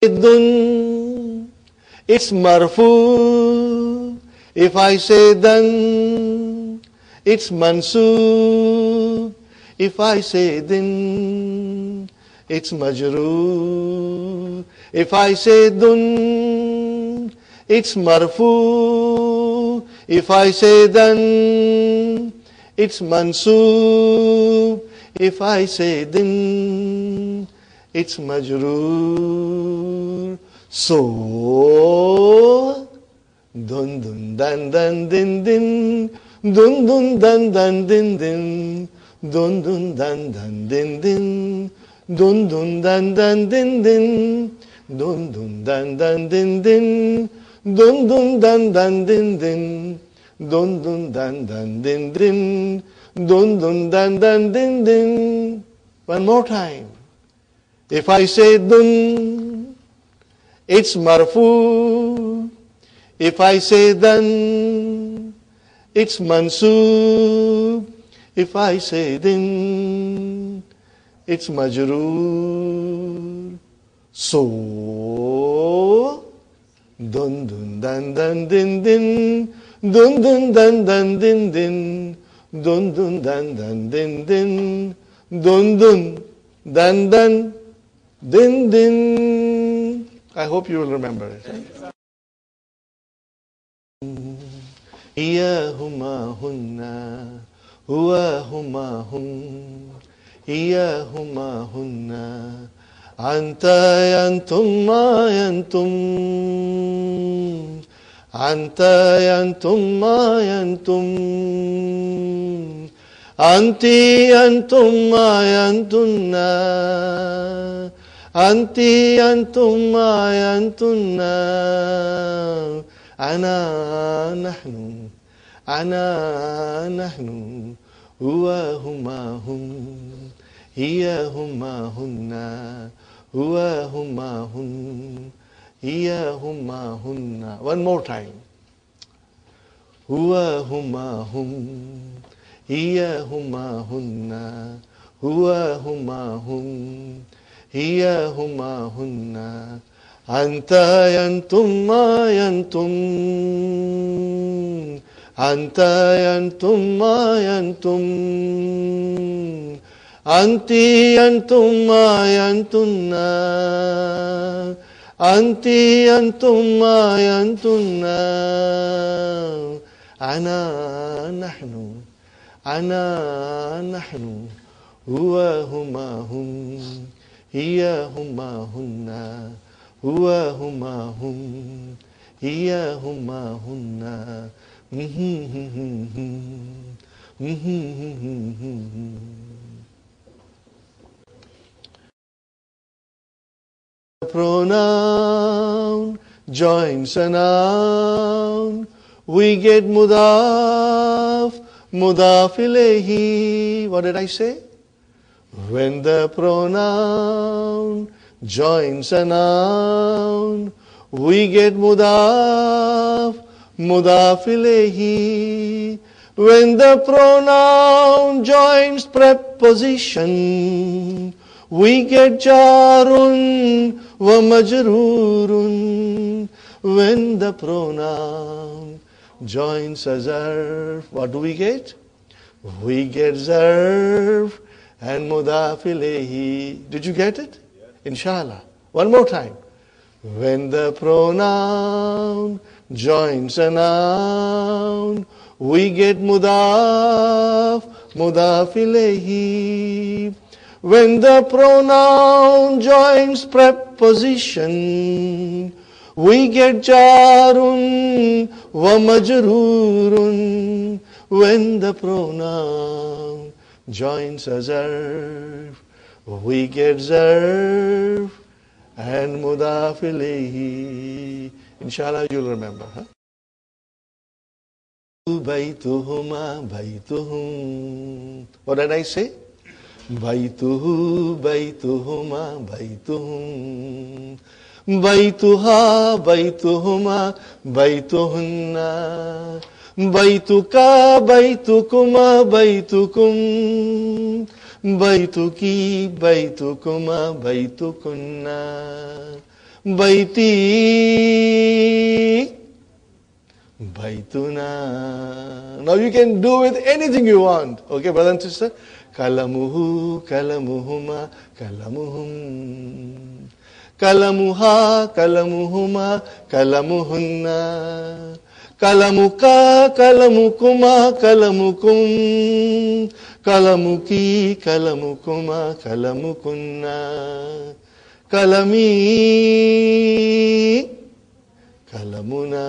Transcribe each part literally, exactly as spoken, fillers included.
dun, it's marfu. If I say dan, it's mansub. If I say din, it's majroor. If I say dun, it's marfu. If I say dan, it's mansub. If I say din, it's majroor. So, dun dun dan dan din din, dun dun dan dan din din, dun dun dan dan din din, dun dun dan dan din din, dun dun dan dan din din, dun dun dan dan din din, dun dun dan dan din din, dun dun dan dan din din. One more time. If I say dun, it's marfu. If I say dan, it's mansub. If I say din, it's majroor. So, dun dun dan dan din din, dun dun dan dan din din, dun dun dan dan din din, dun dun dan dan din din. I hope you will remember it. Iyahuma hunna, huwa huma hun, iyahuma hunna, anta yantum ma yantum, anta yantum ma yantum, anti yantum ma yantunna, anti yantum ma yantunna, ana nahnu, ana nahnu, huwa huma hum, hiya huma hunna, huwa huma hun, hiya huma hunna. One more time. Huwa huma hum, hiya huma hunna, huwa huma hum, hiya huma hunna, anta yantum ma yantum, anta yantum ma yantum, anti yantum ma yantunna, anti yantum ma yantunna, ana nahnu, ana nahnu, huwa huma hum, hiya huma hunna, huwa huma hum, hiya huma hunna. Pronoun joins a noun, we get mudaf, mudaf ilayhi. What did I say? When the pronoun joins a noun, we get mudaf, mudaf ilayhi. When the pronoun joins preposition, we get jarun wa majrurun. When the pronoun joins a zarf, what do we get? We get zarf and mudaf ilayhi. Did you get it? Yeah. Inshallah. One more time. When the pronoun joins a noun, we get mudaf, mudaf ilayhi. When the pronoun joins preposition, we get jarun wa majrurun. When the pronoun joins a zarf, we get zarf and mudaf ilayhi. Inshallah, you'll remember. Huh? Baytuhuma baytuhum. What did I say? Baytuhu baytuhuma baytuhum. Baytuha baytuhuma baytuhunna. Baytuka baytukuma baytukum. Baytuki baytukuma baytukunna. baiti baituna. Now you can do with anything you want. Okay, brother and sister? Kalamuhu, kalamuhuma, kalamuhum. Kalamuha, kalamuhuma, kalamuhunna. Kalamuka, kalamukuma, kalamukum. Kalamuki, kalamukuma, kalamukunna. Kalami, kalamuna.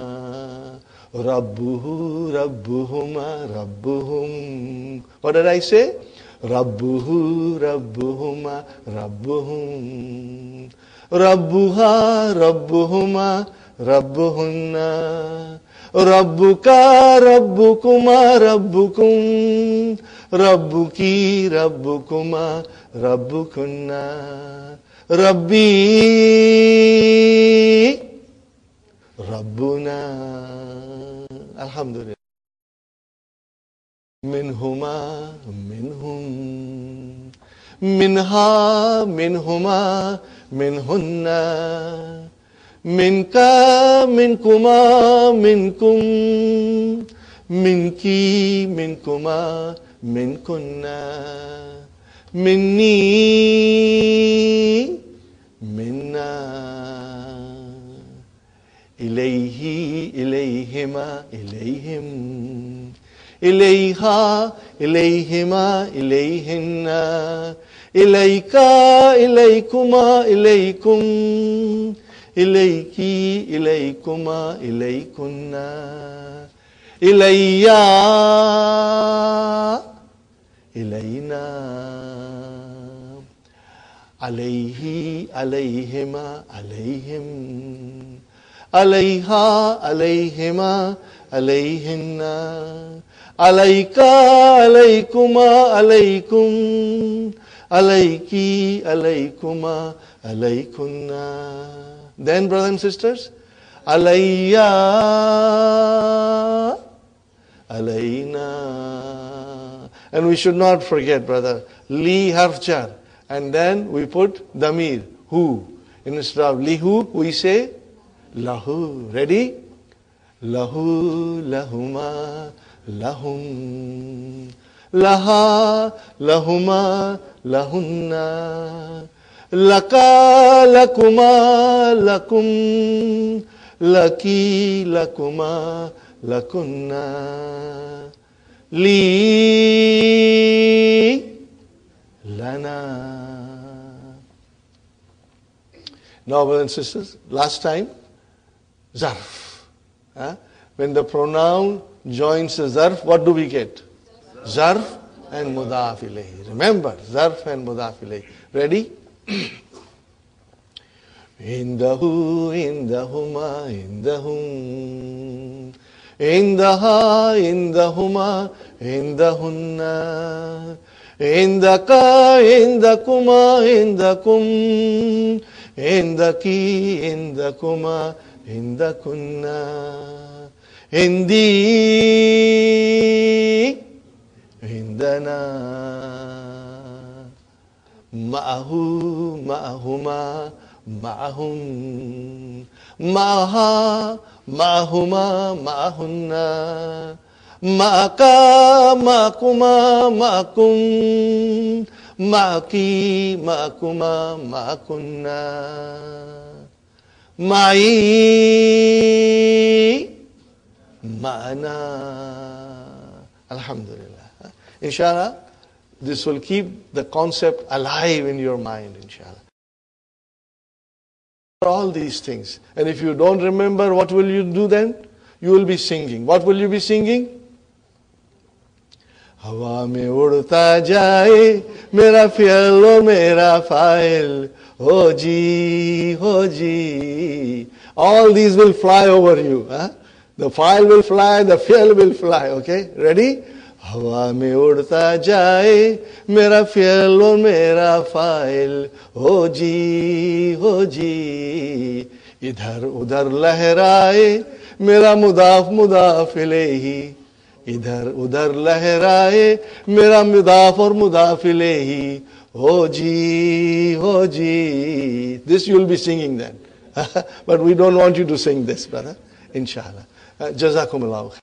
Rabbuhu, rabbuhuma, rabbuhum. What did I say? Rabbuhu, rabbuhuma, rabbuhum. Rabbuha, rabbuhuma, rabbuhunna. Rabbuka, rabbukuma, rabbukum. Rabbuki, rabbukuma, rabbukunna. Rabbi, Rabbuna. Alhamdulillah. Minhuma, minhum. Minha, minhuma, minhunna. Minka, minkuma, minkum. Minki, minkuma, minkunna. Minni, minna. Ilayhi, ilayhima, ilayhim. Ilayha, ilayhima, ilayhinna. Ilayka, ilaykuma, ilaykum. Ilayki, ilaykuma, ilaykunna. Ilayya, ilayna. Alayhi, alayhima, alayhim. Alayha, alayhima, alayhinna. Alayka, alaykuma, alaykum. Alayki, alaykuma, alaykunna. Then, brothers and sisters, alayya, alayna. And we should not forget, brother, li harf jar. And then we put damir, who. Instead of lihu, we say lahu. Ready? Lahu, lahuma, lahum. Laha, lahuma, lahunna. Laka, lakuma, lakum. Laki, lakuma, lakunna. Li, lana. Now, brothers and sisters, last time, zarf. Huh? When the pronoun joins the zarf, what do we get? Zarf and mudaf ilayhi. Remember, zarf and mudaf ilayhi. Ready? Indahu, indahuma, indahum. Indaha, indahuma, indahunna. Indaka, indakuma, indakum. Indaki, indakuma, indakunna. Indi, indana. Ma'ahu, ma'ahuma, ma'ahum. Ma'aha, ma'ahuma, ma'ahunna. Ma'aka, ma'akuma, ma'akum. Ma'aki, ma'akuma, ma'akunna. Ma'i, ma'ana. Alhamdulillah. Inshallah, this will keep the concept alive in your mind, inshallah. All these things. And if you don't remember, what will you do then? You will be singing. What will you be singing? हवा में उड़ता जाए मेरा फ़ियल और मेरा file हो जी हो जी. All these will fly over you. Huh? The file will fly, the फ़ियल will fly. Okay, ready? हवा में उड़ता जाए मेरा फ़ियल और मेरा फ़ाइल हो जी हो जी. इधर उधर लहराए मेरा मुदाफ मुदाफ इलैहि. इधर उधर लहराए मेरा मुदाफ और मुदाफ इलैहि Oh ji, oh ji. This you will be singing then. But we don't want you to sing this, brother. Inshallah. Uh, Jazakumullah.